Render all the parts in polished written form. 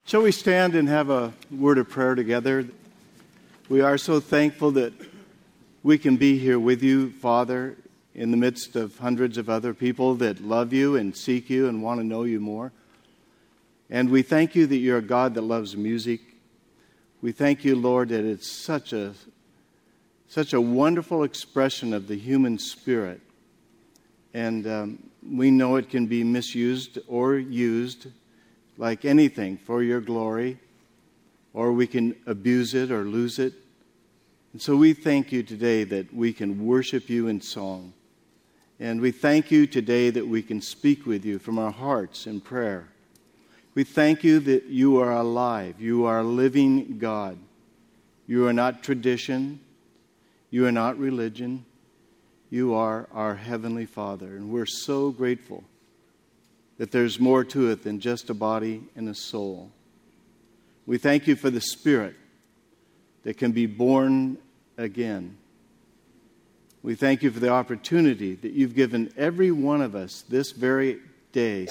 Shall we stand and have a word of prayer together? We are so thankful that we can be here with you, Father, in the midst of hundreds of other people that love you and seek you and want to know you more. And we thank you that you're a God that loves music. We thank you, Lord, that it's such a wonderful expression of the human spirit. And we know it can be misused or used like anything for your glory, or we can abuse it or lose it. And so we thank you today that we can worship you in song. And we thank you today that we can speak with you from our hearts in prayer. We thank you that you are alive. You are a living God. You are not tradition. You are not religion. You are our Heavenly Father. And we're so grateful that there's more to it than just a body and a soul. We thank you for the Spirit that can be born again. We thank you for the opportunity that you've given every one of us this very day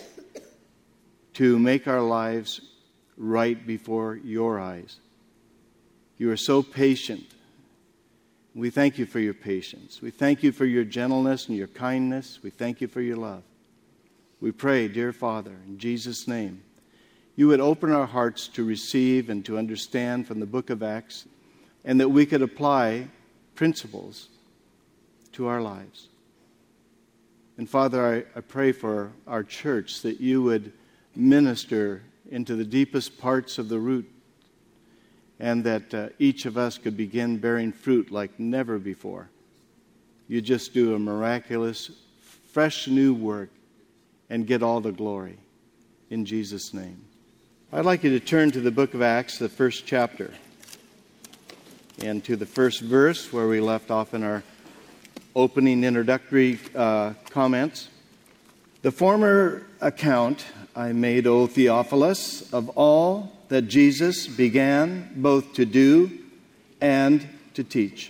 to make our lives right before your eyes. You are so patient. We thank you for your patience. We thank you for your gentleness and your kindness. We thank you for your love. We pray, dear Father, in Jesus' name, you would open our hearts to receive and to understand from the book of Acts, and that we could apply principles to our lives. And Father, I pray for our church that you would minister into the deepest parts of the root, and that each of us could begin bearing fruit like never before. You just do a miraculous, fresh new work and get all the glory. In Jesus' name. I'd like you to turn to the book of Acts, the first chapter, and to the first verse where we left off in our opening introductory comments. The former account I made, O Theophilus, of all that Jesus began both to do and to teach,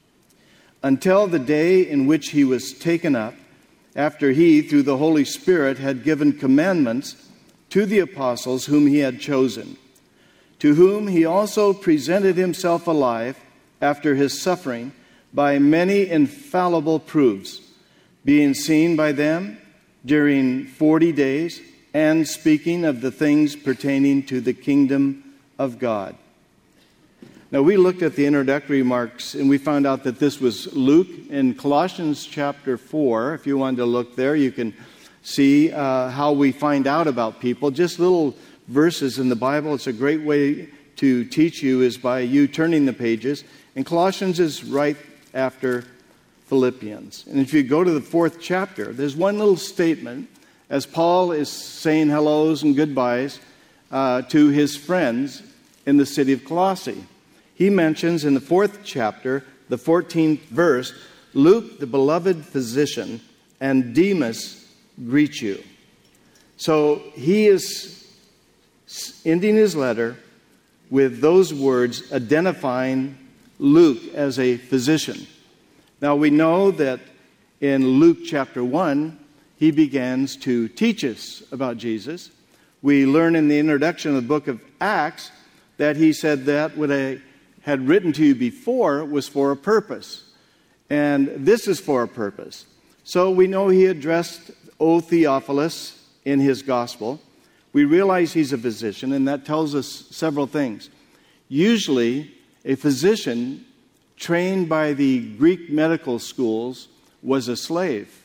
until the day in which he was taken up, after he, through the Holy Spirit, had given commandments to the apostles whom he had chosen, to whom he also presented himself alive after his suffering by many infallible proofs, being seen by them during 40 days, and speaking of the things pertaining to the kingdom of God. Now, we looked at the introductory remarks, and we found out that this was Luke. In Colossians chapter 4, if you wanted to look there, you can see how we find out about people. Just little verses in the Bible. It's a great way to teach you is by you turning the pages. And Colossians is right after Philippians. And if you go to the 4th chapter, there's one little statement as Paul is saying hellos and goodbyes to his friends in the city of Colossae. He mentions in the 4th chapter, the 14th verse, Luke, the beloved physician, and Demas greet you. So he is ending his letter with those words identifying Luke as a physician. Now we know that in Luke chapter 1, he begins to teach us about Jesus. We learn in the introduction of the book of Acts that he said that what I had written to you before was for a purpose. And this is for a purpose. So we know he addressed O Theophilus in his gospel. We realize he's a physician, and that tells us several things. Usually, a physician trained by the Greek medical schools was a slave.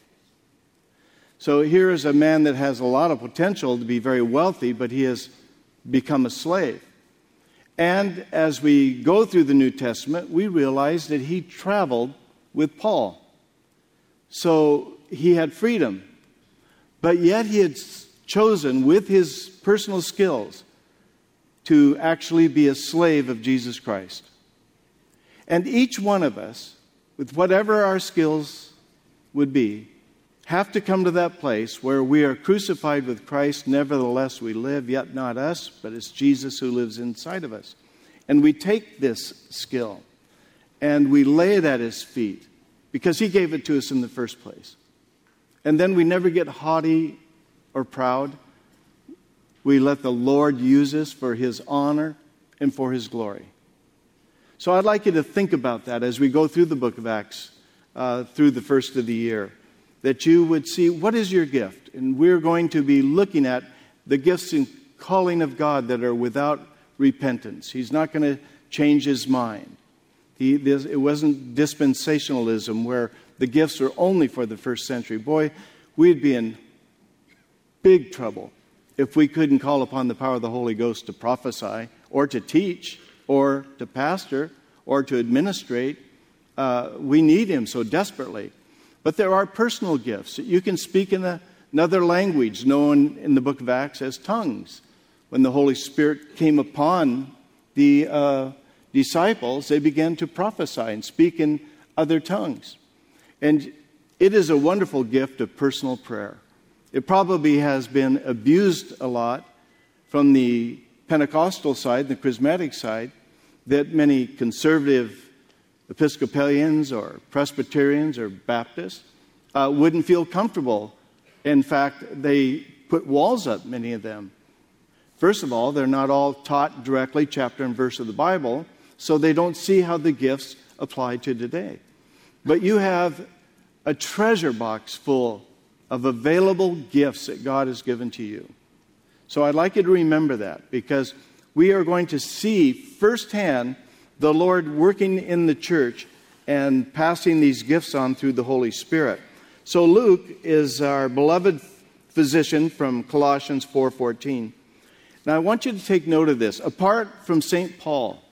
So here is a man that has a lot of potential to be very wealthy, but he has become a slave. And as we go through the New Testament, we realize that he traveled with Paul. So he had freedom. But yet he had chosen, with his personal skills, to actually be a slave of Jesus Christ. And each one of us, with whatever our skills would be, have to come to that place where we are crucified with Christ. Nevertheless we live, yet not us, but it's Jesus who lives inside of us. And we take this skill and we lay it at his feet because he gave it to us in the first place. And then we never get haughty or proud. we let the Lord use us for His honor and for His glory. So I'd like you to think about that as we go through the book of Acts, through the first of the year, that you would see what is your gift. And we're going to be looking at the gifts and calling of God that are without repentance. He's not going to change His mind. It wasn't dispensationalism where the gifts were only for the first century. Boy, we'd be in big trouble if we couldn't call upon the power of the Holy Ghost to prophesy or to teach or to pastor or to administrate. We need Him so desperately. But there are personal gifts. You can speak in another language known in the book of Acts as tongues. When the Holy Spirit came upon the disciples, they began to prophesy and speak in other tongues. And it is a wonderful gift of personal prayer. It probably has been abused a lot from the Pentecostal side, the charismatic side, that many conservative Episcopalians or Presbyterians or Baptists wouldn't feel comfortable. In fact, they put walls up, many of them. First of all, they're not all taught directly chapter and verse of the Bible, so they don't see how the gifts apply to today. But you have a treasure box full of available gifts that God has given to you. So I'd like you to remember that, because we are going to see firsthand the Lord working in the church and passing these gifts on through the Holy Spirit. So Luke is our beloved physician from Colossians 4:14. Now I want you to take note of this. Apart from St. Paul,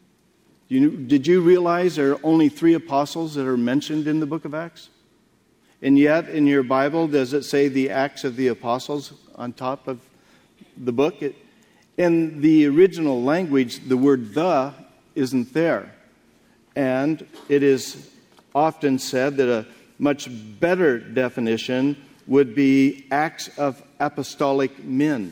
did you realize there are only 3 apostles that are mentioned in the book of Acts? And yet in your Bible, does it say the Acts of the Apostles on top of the book? In the original language, the word "the" isn't there. And it is often said that a much better definition would be Acts of Apostolic Men.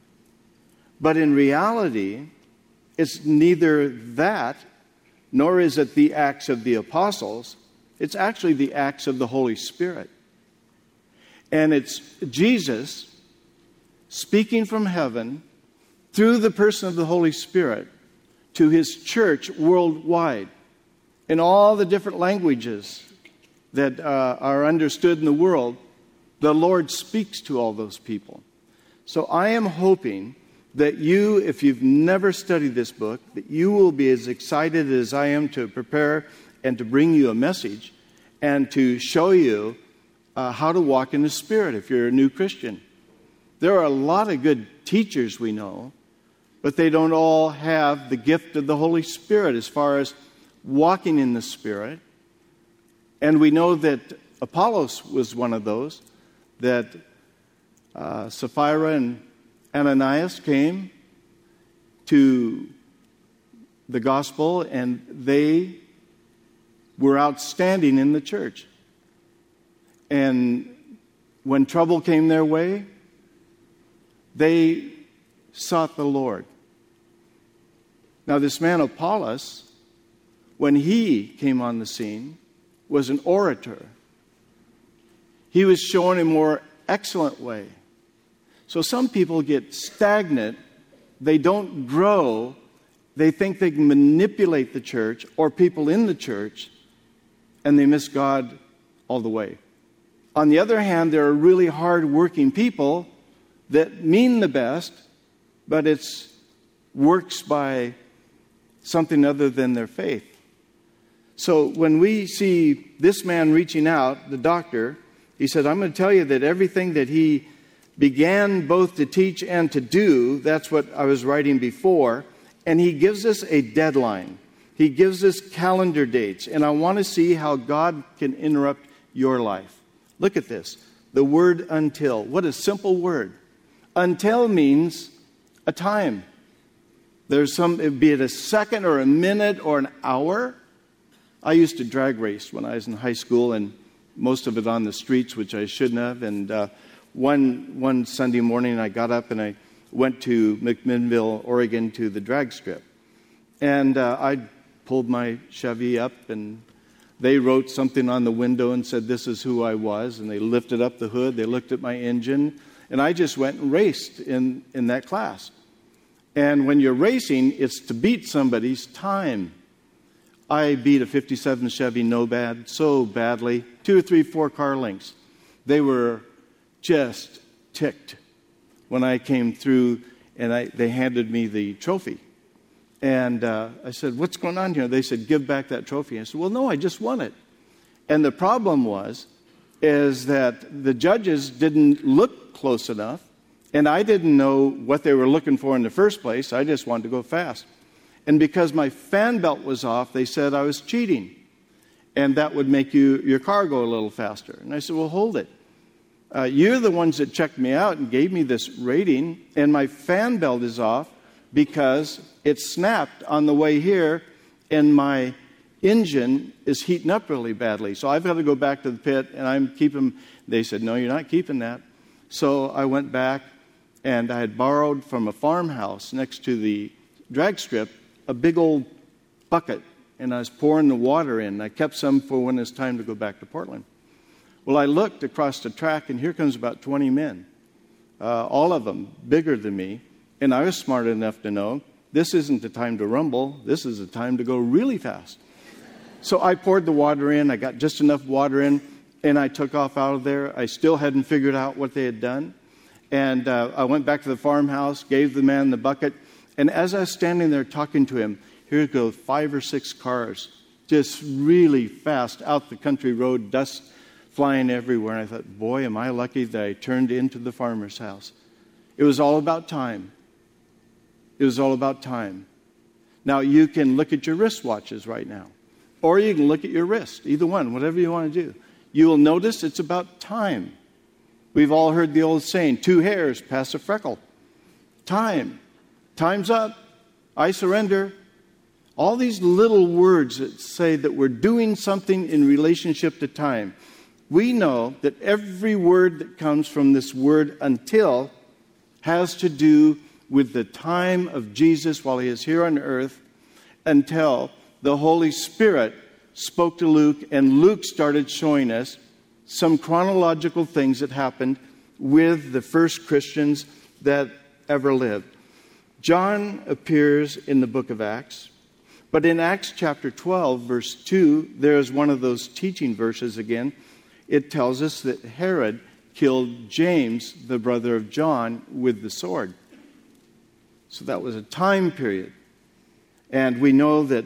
But in reality, it's neither that, nor is it the Acts of the Apostles. It's actually the Acts of the Holy Spirit. And it's Jesus speaking from heaven through the person of the Holy Spirit to His church worldwide in all the different languages that are understood in the world. The Lord speaks to all those people. So I am hoping that you, if you've never studied this book, that you will be as excited as I am to prepare and to bring you a message and to show you how to walk in the Spirit if you're a new Christian. There are a lot of good teachers we know, but they don't all have the gift of the Holy Spirit as far as walking in the Spirit. And we know that Apollos was one of those, that Sapphira and Ananias came to the gospel and they were outstanding in the church. And when trouble came their way, they sought the Lord. Now, this man Apollos, when he came on the scene, was an orator. He was shown a more excellent way. So some people get stagnant. They don't grow. They think they can manipulate the church or people in the church, and they miss God all the way. On the other hand, there are really hard-working people that mean the best, but it's works by something other than their faith. So when we see this man reaching out, the doctor, he said, I'm going to tell you that everything that he began both to teach and to do, that's what I was writing before, and he gives us a deadline. He gives us calendar dates, and I want to see how God can interrupt your life. Look at this, the word until. What a simple word. Until means a time. Be it a second or a minute or an hour. I used to drag race when I was in high school, and most of it on the streets, which I shouldn't have. And one Sunday morning, I got up and I went to McMinnville, Oregon, to the drag strip. And I pulled my Chevy up, and they wrote something on the window and said, this is who I was. And they lifted up the hood. They looked at my engine. And I just went and raced in that class. And when you're racing, it's to beat somebody's time. I beat a 57 Chevy Nomad so badly, 2 or 3, 4 car lengths. They were just ticked when I came through, and they handed me the trophy. And I said, "What's going on here?" They said, "Give back that trophy." I said, "Well, no, I just won it." And the problem is that the judges didn't look close enough, and I didn't know what they were looking for in the first place. I just wanted to go fast. And because my fan belt was off, they said I was cheating, and that would make your car go a little faster. And I said, "Well, hold it. You're the ones that checked me out and gave me this rating, and my fan belt is off because it snapped on the way here, and my engine is heating up really badly. So I've got to go back to the pit, and I'm keeping." They said, "No, you're not keeping that." So I went back, and I had borrowed from a farmhouse next to the drag strip a big old bucket, and I was pouring the water in. I kept some for when it's time to go back to Portland. Well, I looked across the track, and here comes about 20 men, all of them bigger than me, and I was smart enough to know this isn't the time to rumble. This is the time to go really fast. So I poured the water in. I got just enough water in, and I took off out of there. I still hadn't figured out what they had done. And I went back to the farmhouse, gave the man the bucket, and as I was standing there talking to him, here go 5 or 6 cars, just really fast out the country road, dust flying everywhere. And I thought, boy, am I lucky that I turned into the farmer's house. It was all about time. It was all about time. Now, you can look at your wristwatches right now, or you can look at your wrist, either one, whatever you want to do. You will notice it's about time. We've all heard the old saying, 2 hairs pass a freckle. Time. Time's up. I surrender. All these little words that say that we're doing something in relationship to time. We know that every word that comes from this word until has to do with the time of Jesus while he is here on earth, until the Holy Spirit spoke to Luke, and Luke started showing us some chronological things that happened with the first Christians that ever lived. John appears in the book of Acts, but in Acts chapter 12, verse 2, there is one of those teaching verses again. It tells us that Herod killed James, the brother of John, with the sword. So that was a time period. And we know that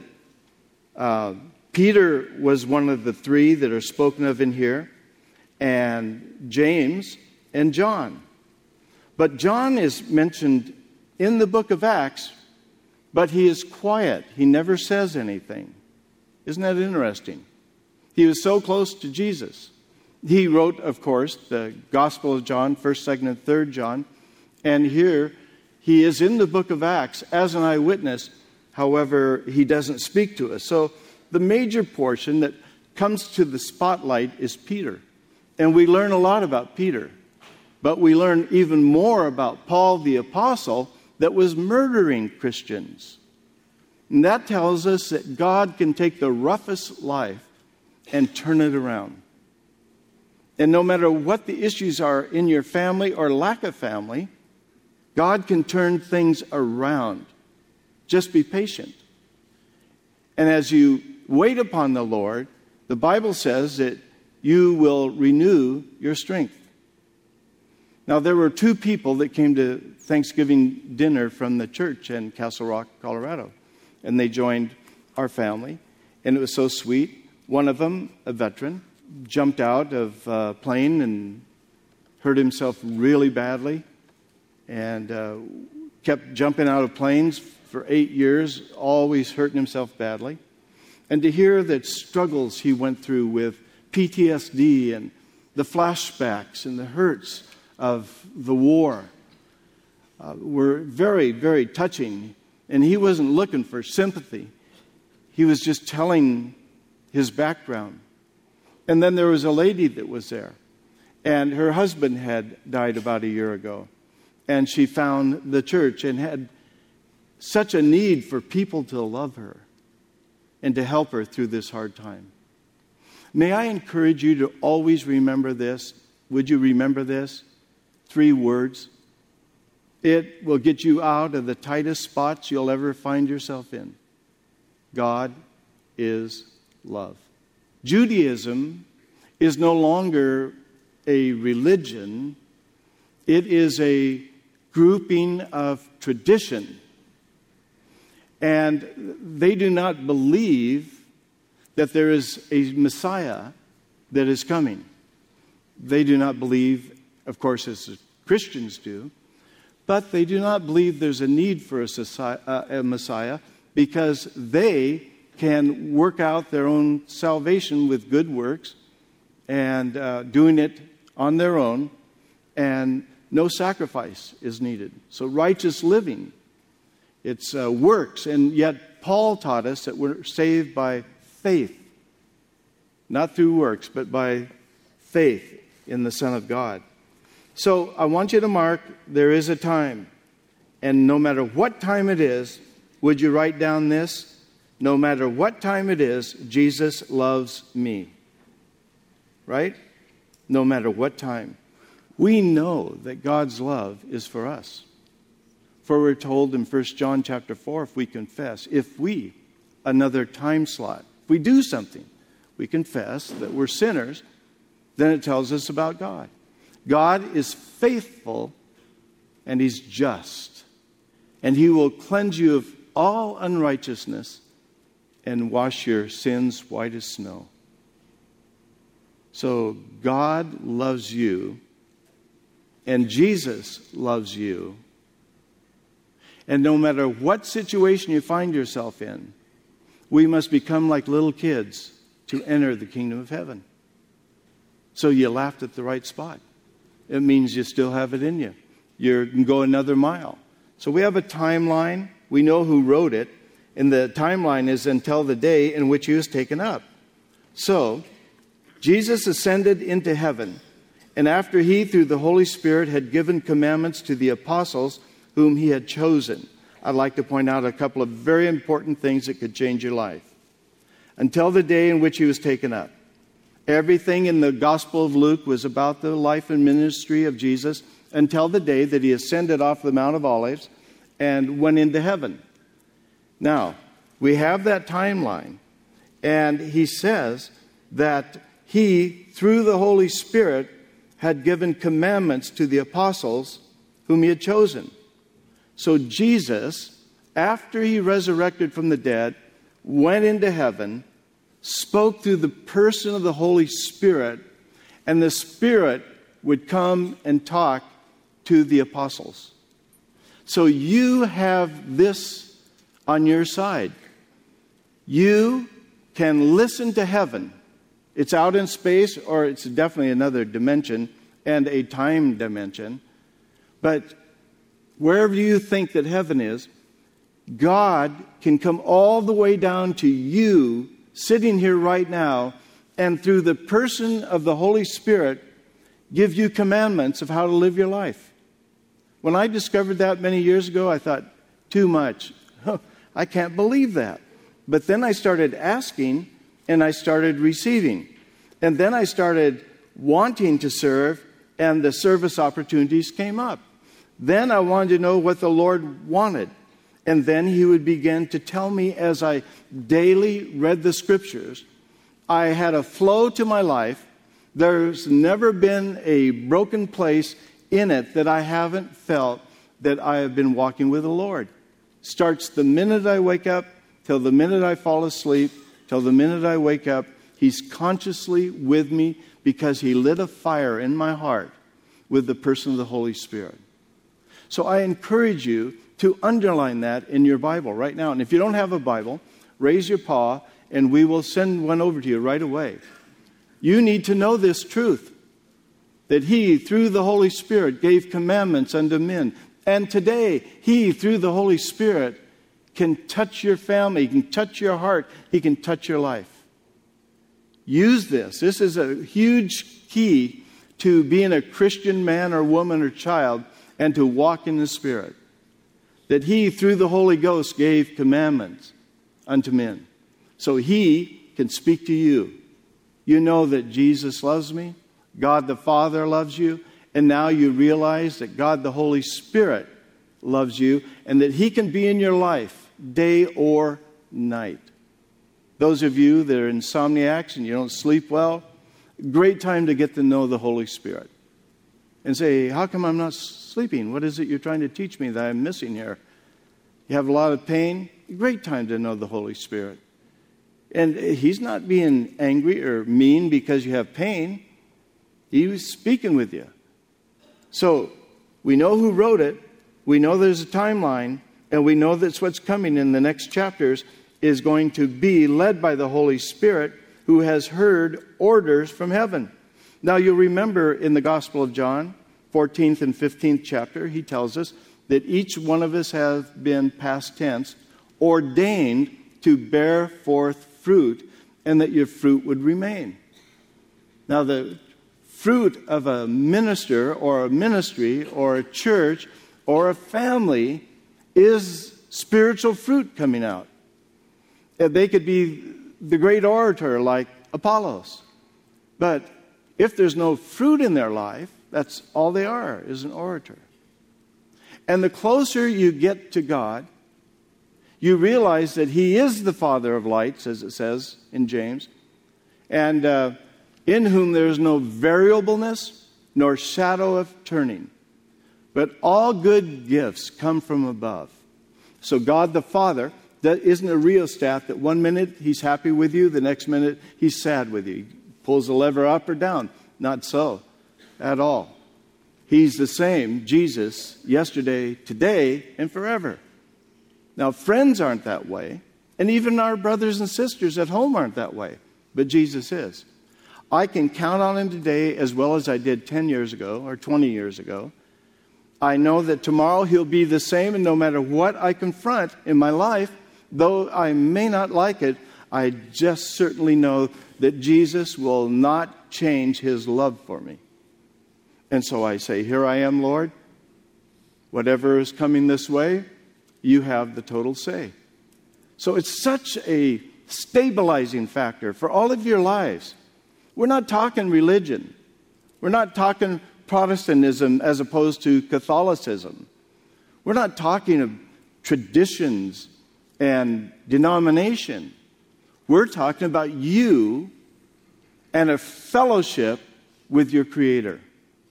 Peter was one of the 3 that are spoken of in here, and James and John. But John is mentioned in the book of Acts, but he is quiet. He never says anything. Isn't that interesting? He was so close to Jesus. He wrote, of course, the Gospel of John, 1st, 2nd, and 3rd John. And here he is in the book of Acts as an eyewitness. However, he doesn't speak to us. So the major portion that comes to the spotlight is Peter. And we learn a lot about Peter. But we learn even more about Paul the Apostle that was murdering Christians. And that tells us that God can take the roughest life and turn it around. And no matter what the issues are in your family or lack of family, God can turn things around. Just be patient. And as you wait upon the Lord, the Bible says that you will renew your strength. Now, there were 2 people that came to Thanksgiving dinner from the church in Castle Rock, Colorado. And they joined our family. And it was so sweet. One of them, a veteran, jumped out of a plane and hurt himself really badly. And kept jumping out of planes for 8 years, always hurting himself badly. And to hear the struggles he went through with PTSD and the flashbacks and the hurts of the war were very, very touching. And he wasn't looking for sympathy. He was just telling his background. And then there was a lady that was there. And her husband had died about a year ago. And she found the church and had such a need for people to love her and to help her through this hard time. May I encourage you to always remember this? Would you remember this? 3 words. It will get you out of the tightest spots you'll ever find yourself in. God is love. Judaism is no longer a religion. It is a grouping of tradition. And they do not believe that there is a Messiah that is coming. They do not believe, of course, as the Christians do, but they do not believe there's a need for a Messiah because they can work out their own salvation with good works and doing it on their own, and no sacrifice is needed. So righteous living, it's works, and yet Paul taught us that we're saved by faith, not through works, but by faith in the Son of God. So I want you to mark, there is a time. And no matter what time it is, would you write down this? No matter what time it is, Jesus loves me. Right? No matter what time. We know that God's love is for us. For we're told in 1 John chapter 4, if we confess, if we, another time slot, if we do something, we confess that we're sinners, then it tells us about God. God is faithful and He's just. And He will cleanse you of all unrighteousness and wash your sins white as snow. So God loves you and Jesus loves you. And no matter what situation you find yourself in, we must become like little kids to enter the kingdom of heaven. So you laughed at the right spot. It means you still have it in you. You can go another mile. So we have a timeline. We know who wrote it. And the timeline is until the day in which He was taken up. So Jesus ascended into heaven. And after He, through the Holy Spirit, had given commandments to the apostles whom He had chosen. I'd like to point out a couple of very important things that could change your life. Until the day in which He was taken up. Everything in the Gospel of Luke was about the life and ministry of Jesus until the day that He ascended off the Mount of Olives and went into heaven. Now, we have that timeline, and He says that He, through the Holy Spirit, had given commandments to the apostles whom He had chosen. So Jesus, after He resurrected from the dead, went into heaven, spoke through the person of the Holy Spirit, and the Spirit would come and talk to the apostles. So you have this on your side. You can listen to heaven. It's out in space, or it's definitely another dimension and a time dimension. But wherever you think that heaven is, God can come all the way down to you sitting here right now, and through the person of the Holy Spirit, give you commandments of how to live your life. When I discovered that many years ago, I thought, too much. I can't believe that. But then I started asking, and I started receiving. And then I started wanting to serve, and the service opportunities came up. Then I wanted to know what the Lord wanted. And then He would begin to tell me as I daily read the Scriptures. I had a flow to my life. There's never been a broken place in it that I haven't felt that I have been walking with the Lord. Starts the minute I wake up till the minute I fall asleep, till the minute I wake up. He's consciously with me because He lit a fire in my heart with the person of the Holy Spirit. So I encourage you to underline that in your Bible right now. And if you don't have a Bible, raise your paw and we will send one over to you right away. You need to know this truth, that He, through the Holy Spirit, gave commandments unto men. And today, He, through the Holy Spirit, can touch your family, He can touch your heart, He can touch your life. Use this. This is a huge key to being a Christian man or woman or child and to walk in the Spirit. That He, through the Holy Ghost, gave commandments unto men. So He can speak to you. You know that Jesus loves me, God the Father loves you, And now you realize that God the Holy Spirit loves you and that He can be in your life day or night. Those of you that are insomniacs and you don't sleep well, great time to get to know the Holy Spirit. And say, how come I'm not sleeping? What is it you're trying to teach me that I'm missing here? You have a lot of pain? Great time to know the Holy Spirit. And He's not being angry or mean because you have pain. He was speaking with you. So we know who wrote it. We know there's a timeline. And we know that's what's coming in the next chapters is going to be led by the Holy Spirit who has heard orders from heaven. Now you'll remember in the Gospel of John, 14th and 15th chapter, he tells us that each one of us have been, past tense, ordained to bear forth fruit, and that your fruit would remain. Now the fruit of a minister or a ministry or a church or a family is spiritual fruit coming out. They could be the great orator like Apollos. But if there's no fruit in their life, that's all they are, is an orator. And the closer you get to God, you realize that He is the Father of lights, as it says in James, and in whom there is no variableness nor shadow of turning. But all good gifts come from above. So God the Father, that isn't a rheostat that one minute He's happy with you, the next minute He's sad with you. He pulls the lever up or down. Not so at all. He's the same, Jesus, yesterday, today, and forever. Now, friends aren't that way, and even our brothers and sisters at home aren't that way, but Jesus is. I can count on Him today as well as I did 10 years ago or 20 years ago. I know that tomorrow He'll be the same, and no matter what I confront in my life, though I may not like it, I just certainly know that Jesus will not change His love for me. And so I say, here I am, Lord. Whatever is coming this way, You have the total say. So it's such a stabilizing factor for all of your lives. We're not talking religion. We're not talking Protestantism as opposed to Catholicism. We're not talking of traditions and denomination. We're talking about you and a fellowship with your Creator.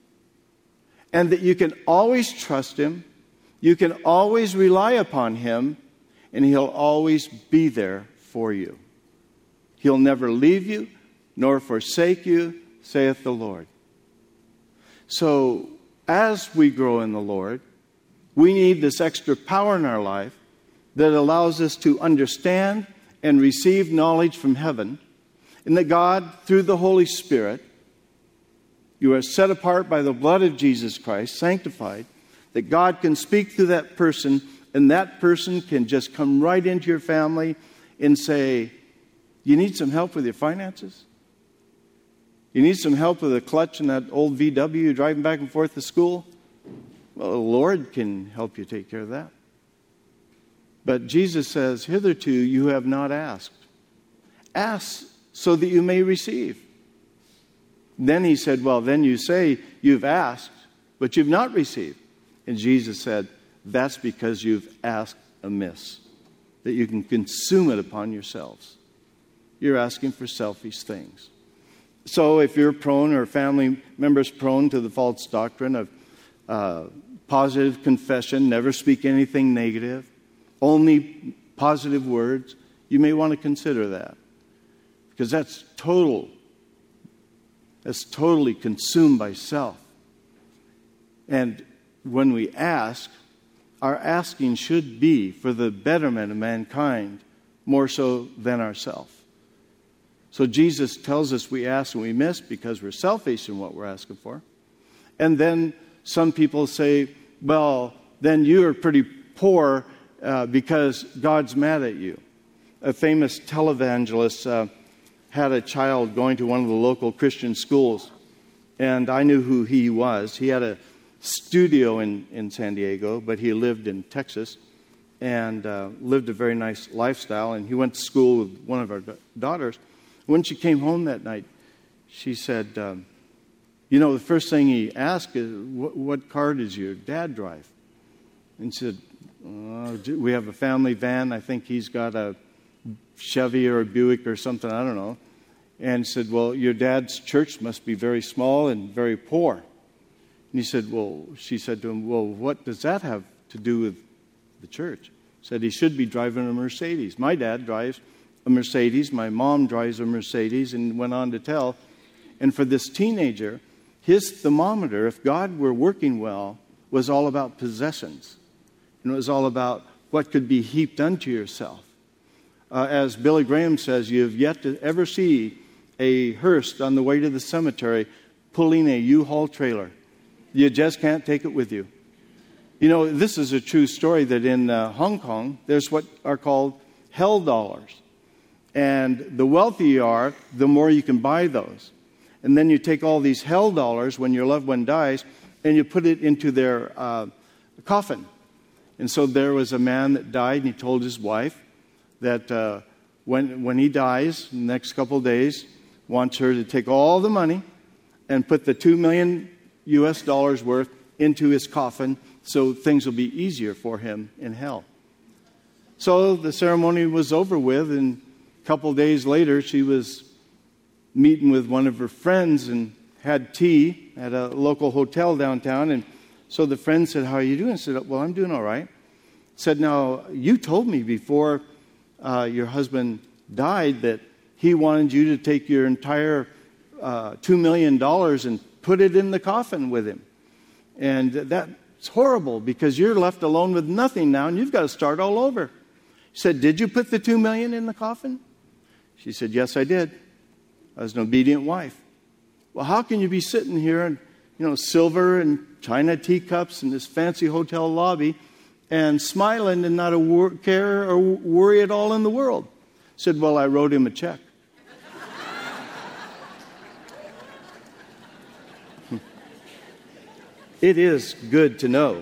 And that you can always trust Him, you can always rely upon Him, and He'll always be there for you. He'll never leave you, nor forsake you, saith the Lord. So, as we grow in the Lord, we need this extra power in our life that allows us to understand and receive knowledge from heaven, and that God, through the Holy Spirit, you are set apart by the blood of Jesus Christ, sanctified, that God can speak through that person, and that person can just come right into your family and say, you need some help with your finances? You need some help with a clutch in that old VW you're driving back and forth to school? Well, the Lord can help you take care of that. But Jesus says, hitherto you have not asked. Ask so that you may receive. Then He said, well, then you say you've asked, but you've not received. And Jesus said, that's because you've asked amiss, that you can consume it upon yourselves. You're asking for selfish things. So if you're prone, or family members prone to the false doctrine of positive confession, never speak anything negative, only positive words, you may want to consider that. Because that's totally consumed by self. And when we ask, our asking should be for the betterment of mankind more so than ourselves. So Jesus tells us we ask and we miss because we're selfish in what we're asking for. And then some people say, well, then you are pretty poor because God's mad at you. A famous televangelist had a child going to one of the local Christian schools, and I knew who he was. He had a studio in San Diego, but he lived in Texas and lived a very nice lifestyle, and he went to school with one of our daughters. When she came home that night, she said, You know, the first thing he asked is, what car does your dad drive? And he said, we have a family van. I think he's got a Chevy or a Buick or something, I don't know. And he said, well, your dad's church must be very small and very poor. And he said, she said to him, well, what does that have to do with the church? Said he should be driving a Mercedes. My dad drives a Mercedes. My mom drives a Mercedes, and went on to tell. And for this teenager, his thermometer, if God were working well, was all about possessions. And it was all about what could be heaped unto yourself. As Billy Graham says, you have yet to ever see a hearse on the way to the cemetery pulling a U-Haul trailer. You just can't take it with you. You know, this is a true story that in Hong Kong, there's what are called hell dollars. And the wealthier you are, the more you can buy those. And then you take all these hell dollars when your loved one dies, and you put it into their coffin. And so there was a man that died, and he told his wife that when he dies, in the next couple of days, wants her to take all the money and put the $2 million US worth into his coffin, so things will be easier for him in hell. So the ceremony was over with, and a couple days later, she was meeting with one of her friends and had tea at a local hotel downtown. And so the friend said, how are you doing? I said, well, I'm doing all right. Said, now, you told me before your husband died that he wanted you to take your entire $2 million and put it in the coffin with him. And that's horrible, because you're left alone with nothing now, and you've got to start all over. He said, did you put the $2 million in the coffin? She said, yes, I did. I was an obedient wife. Well, how can you be sitting here in, silver and china teacups in this fancy hotel lobby and smiling and not care or worry at all in the world? Said, well, I wrote him a check. It is good to know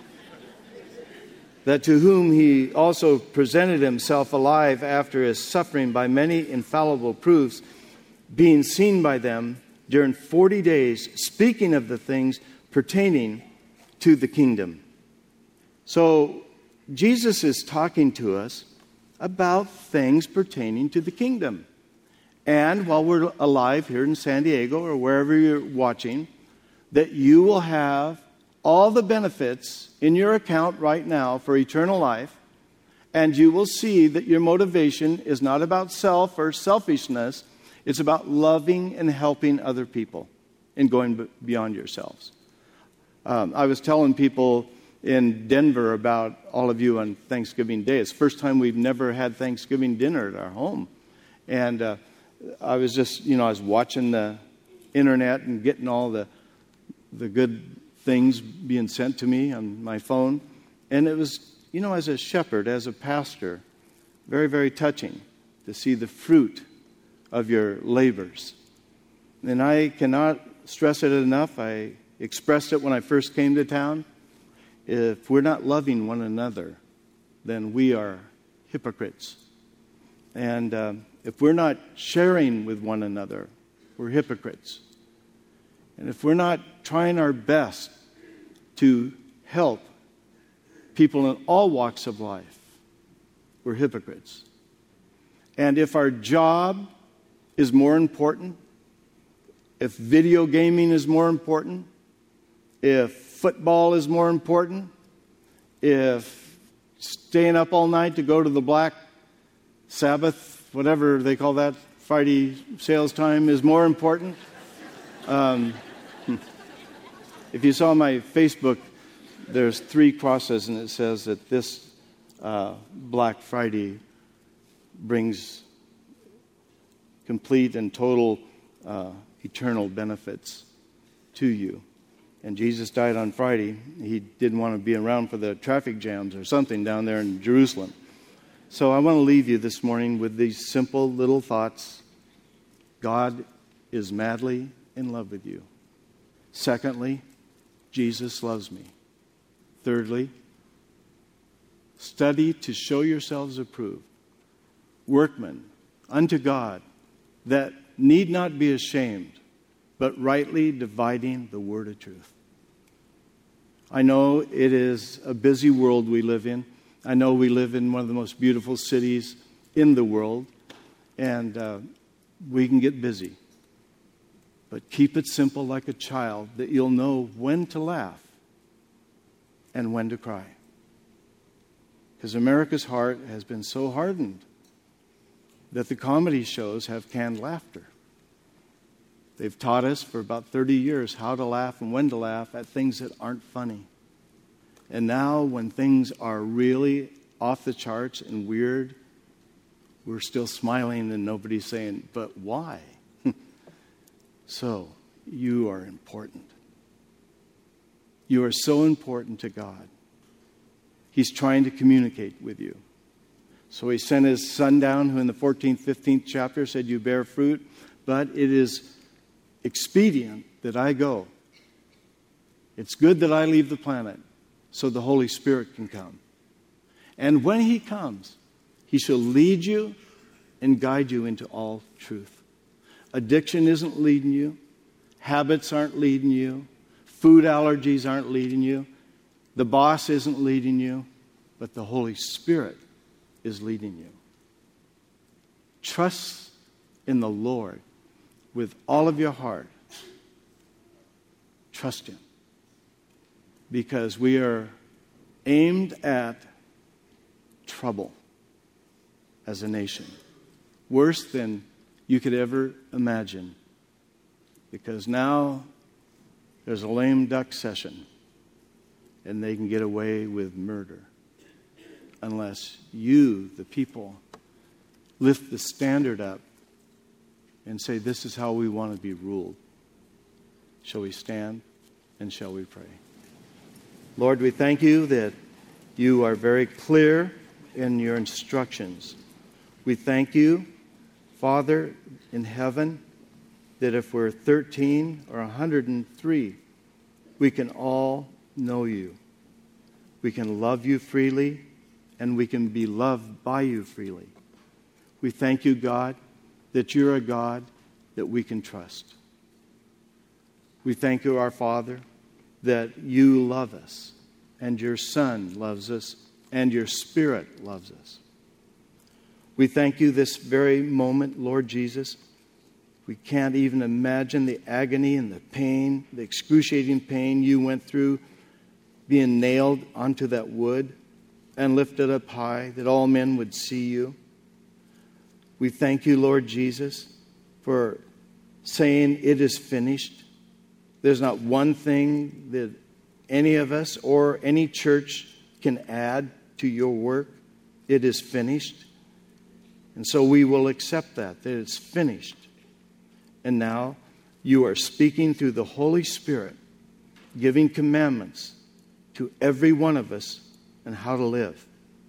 that to whom he also presented himself alive after his suffering by many infallible proofs, being seen by them during 40 days, speaking of the things pertaining to the kingdom. So Jesus is talking to us about things pertaining to the kingdom. And while we're alive here in San Diego or wherever you're watching, that you will have all the benefits in your account right now for eternal life, and you will see that your motivation is not about self or selfishness. It's about loving and helping other people and going beyond yourselves. I was telling people in Denver about all of you on Thanksgiving Day. It's the first time we've never had Thanksgiving dinner at our home. And I was just, I was watching the internet and getting all the good things being sent to me on my phone. And it was, as a shepherd, as a pastor, very, very touching to see the fruit of your labors. And I cannot stress it enough. I expressed it when I first came to town. If we're not loving one another, then we are hypocrites. And if we're not sharing with one another, we're hypocrites. And if we're not trying our best to help people in all walks of life, we're hypocrites. And if our job is more important, if video gaming is more important, if football is more important, if staying up all night to go to the Black Sabbath, whatever they call that, Friday sales time is more important. If you saw my Facebook, there's 3 crosses, and it says that this Black Friday brings complete and total eternal benefits to you. And Jesus died on Friday. He didn't want to be around for the traffic jams or something down there in Jerusalem. So I want to leave you this morning with these simple little thoughts. God is madly in love with you. Secondly, Jesus loves me. Thirdly, study to show yourselves approved, workmen unto God, that need not be ashamed, but rightly dividing the word of truth. I know it is a busy world we live in. I know we live in one of the most beautiful cities in the world, and we can get busy. But keep it simple like a child, that you'll know when to laugh and when to cry. Because America's heart has been so hardened that the comedy shows have canned laughter. They've taught us for about 30 years how to laugh and when to laugh at things that aren't funny. And now when things are really off the charts and weird, we're still smiling and nobody's saying, but why? So, you are important. You are so important to God. He's trying to communicate with you. So he sent his son down, who in the 14th, 15th chapter said, you bear fruit, but it is expedient that I go. It's good that I leave the planet so the Holy Spirit can come. And when he comes, he shall lead you and guide you into all truth. Addiction isn't leading you. Habits aren't leading you. Food allergies aren't leading you. The boss isn't leading you. But the Holy Spirit is leading you. Trust in the Lord with all of your heart. Trust Him. Because we are aimed at trouble as a nation. Worse than you could ever imagine. Because now there's a lame duck session and they can get away with murder. Unless you, the people, lift the standard up and say, this is how we want to be ruled. Shall we stand and shall we pray? Lord, we thank you that you are very clear in your instructions. We thank you, Father in heaven, that if we're 13 or 103, we can all know you. We can love you freely, and we can be loved by you freely. We thank you, God, that you're a God that we can trust. We thank you, our Father, that you love us, and your Son loves us, and your Spirit loves us. We thank you this very moment, Lord Jesus. We can't even imagine the agony and the pain, the excruciating pain you went through being nailed onto that wood and lifted up high, that all men would see you. We thank you, Lord Jesus, for saying it is finished. There's not one thing that any of us or any church can add to your work. It is finished. And so we will accept that it's finished. And now you are speaking through the Holy Spirit, giving commandments to every one of us on how to live.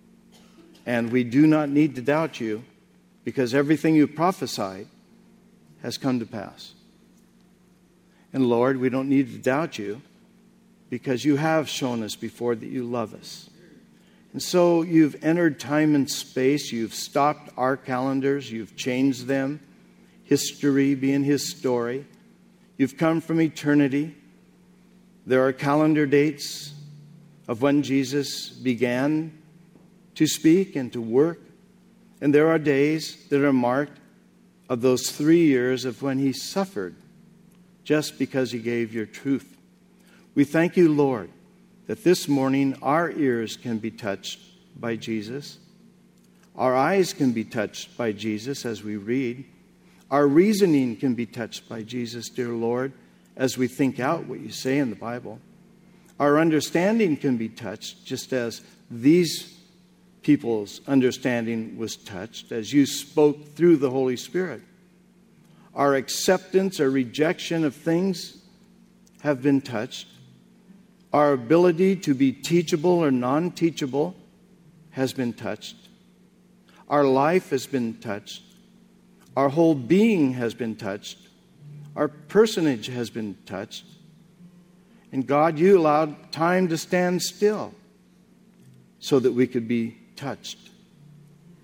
And we do not need to doubt you, because everything you prophesied has come to pass. And Lord, we don't need to doubt you, because you have shown us before that you love us. And so you've entered time and space. You've stopped our calendars. You've changed them. History being his story. You've come from eternity. There are calendar dates of when Jesus began to speak and to work. And there are days that are marked of those 3 years of when he suffered just because he gave your truth. We thank you, Lord, that this morning our ears can be touched by Jesus. Our eyes can be touched by Jesus as we read. Our reasoning can be touched by Jesus, dear Lord, as we think out what you say in the Bible. Our understanding can be touched just as these people's understanding was touched as you spoke through the Holy Spirit. Our acceptance or rejection of things have been touched. Our ability to be teachable or non-teachable has been touched. Our life has been touched. Our whole being has been touched. Our personage has been touched. And God, you allowed time to stand still so that we could be touched.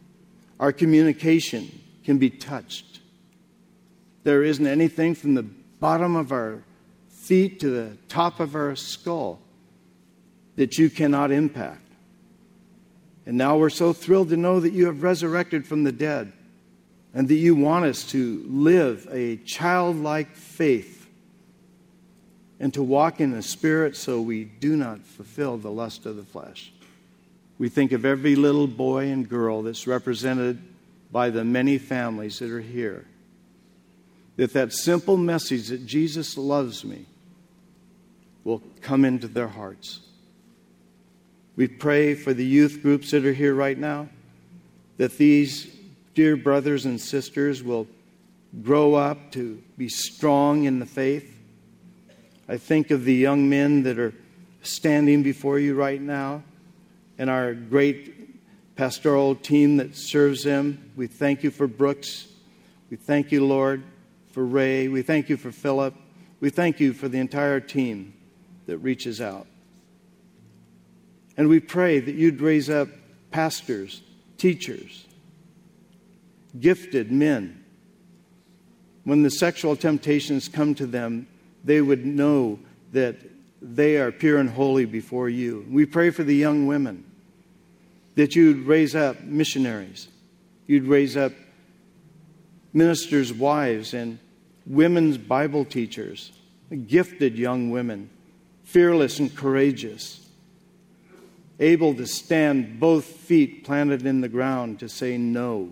Our communication can be touched. There isn't anything from the bottom of our feet to the top of our skull that you cannot impact. And now we're so thrilled to know that you have resurrected from the dead and that you want us to live a childlike faith and to walk in the Spirit so we do not fulfill the lust of the flesh. We think of every little boy and girl that's represented by the many families that are here. That simple message that Jesus loves me will come into their hearts. We pray for the youth groups that are here right now, that these dear brothers and sisters will grow up to be strong in the faith. I think of the young men that are standing before you right now and our great pastoral team that serves them. We thank you for Brooks. We thank you, Lord, for Ray. We thank you for Philip. We thank you for the entire team that reaches out. And we pray that you'd raise up pastors, teachers, gifted men. When the sexual temptations come to them, they would know that they are pure and holy before you. We pray for the young women, that you'd raise up missionaries. You'd raise up ministers' wives and women's Bible teachers, gifted young women, fearless and courageous, able to stand both feet planted in the ground to say no.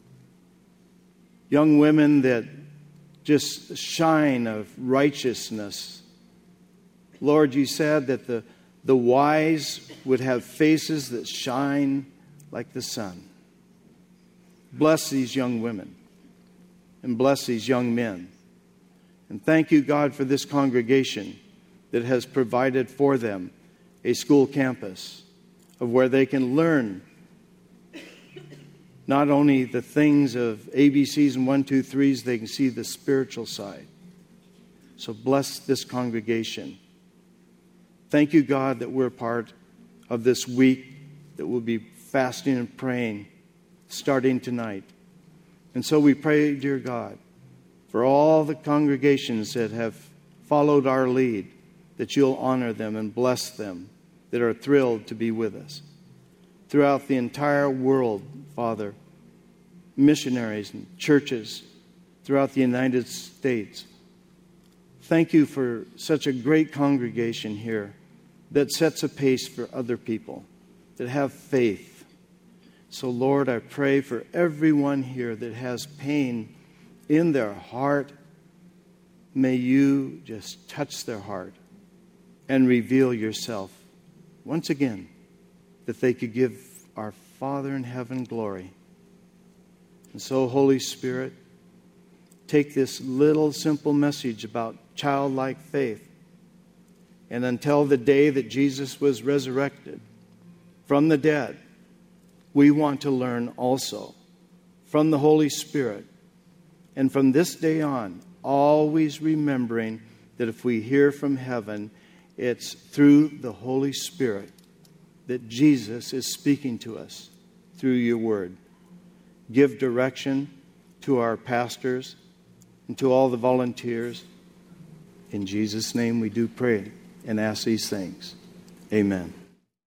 Young women that just shine of righteousness. Lord, you said that the wise would have faces that shine like the sun. Bless these young women and bless these young men. And thank you, God, for this congregation that has provided for them a school campus of where they can learn not only the things of ABCs and 1, 2, 3s, they can see the spiritual side. So bless this congregation. Thank you, God, that we're part of this week that we'll be fasting and praying starting tonight. And so we pray, dear God, for all the congregations that have followed our lead, that you'll honor them and bless them, that are thrilled to be with us. Throughout the entire world, Father, missionaries and churches throughout the United States, thank you for such a great congregation here that sets a pace for other people that have faith. So, Lord, I pray for everyone here that has pain in their heart. May you just touch their heart and reveal yourself once again, that they could give our Father in heaven glory. And so, Holy Spirit, take this little simple message about childlike faith, and until the day that Jesus was resurrected from the dead, we want to learn also from the Holy Spirit. And from this day on, always remembering that if we hear from heaven, it's through the Holy Spirit that Jesus is speaking to us through your word. Give direction to our pastors and to all the volunteers. In Jesus' name we do pray and ask these things. Amen.